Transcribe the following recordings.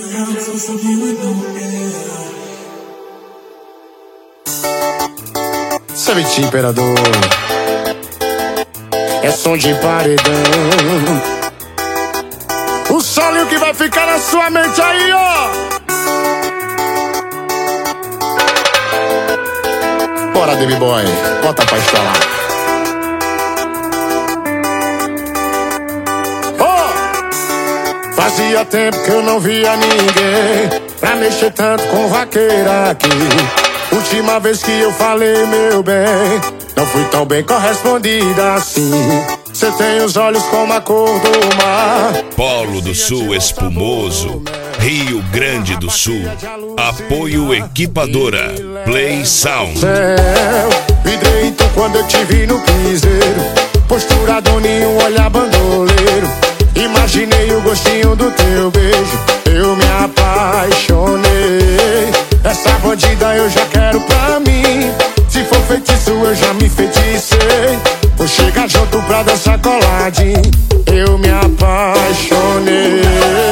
Sabe, imperador, é som de paredão. O solinho que vai ficar na sua mente aí, ó. Bora, Baby Boy, bota pra instalar. Fazia tempo que eu não via ninguém pra mexer tanto com vaqueira aqui. Última vez que eu falei, meu bem, não fui tão bem correspondida assim. Cê tem os olhos como a cor do mar. Polo do Sul espumoso, Rio Grande do Sul. Apoio Equipadora, Play Sound. Céu, vidreito quando eu te vi no piseiro, postura doninho, olhar bandoleiro. Imaginei o gostinho do teu beijo, eu me apaixonei. Essa bandida eu já quero pra mim. Se for feitiço eu já me feticei. Vou chegar junto pra dançar coladinho, eu me apaixonei.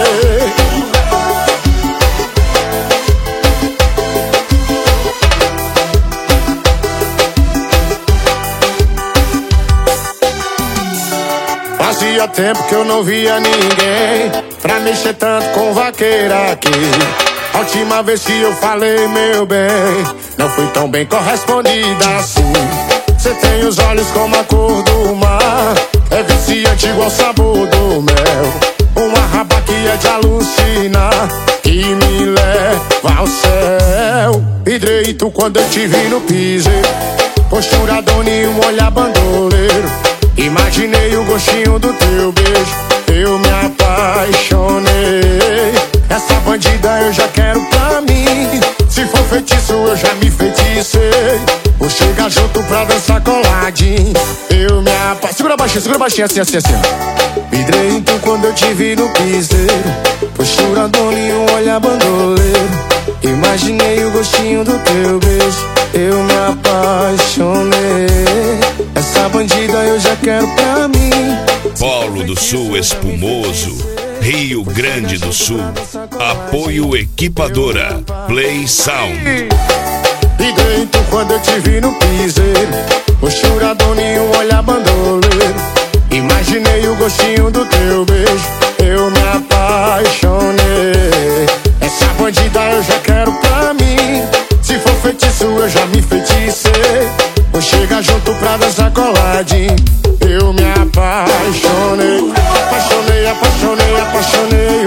Fazia tempo que eu não via ninguém pra mexer tanto com vaqueira aqui. A última vez que eu falei, meu bem, não fui tão bem correspondida assim. Cê tem os olhos como a cor do mar, é viciante igual o sabor do mel. Uma raba que é de alucinar, que me leva ao céu. Vidreito quando eu te vi no piseiro, postura doninho, olhar bandoleiro. Imaginei o gostinho do teu beijo, eu me apaixonei. Essa bandida eu já quero pra mim. Se for feitiço eu já me feticei. Vou chegar junto pra dançar coladinho, eu me apaixonei. Segura baixinho, assim, assim, assim. Vidreito quando eu te vi no piseiro, postura doninho, olhar bandoleiro. Imaginei o gostinho do teu beijo, eu me apaixonei. Essa bandida eu já quero pra mim. Polo do Sul espumoso, Rio Grande do Sul. Apoio Equipadora, Play Sound. Vidreito quando eu te vi no piseiro, postura doninho, olhar bandoleiro. Imaginei o gostinho do teu beijo, eu me apaixonei. Essa bandida eu já quero pra mim. Se for feitiço eu já me feticei. Vou chegar junto pra dançar coladinho, eu me apaixonei. Apaixonei, apaixonei, apaixonei.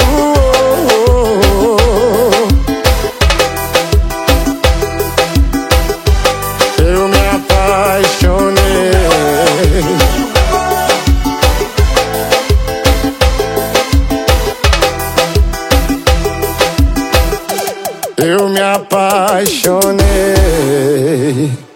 Eu me apaixonei. Eu me apaixonei.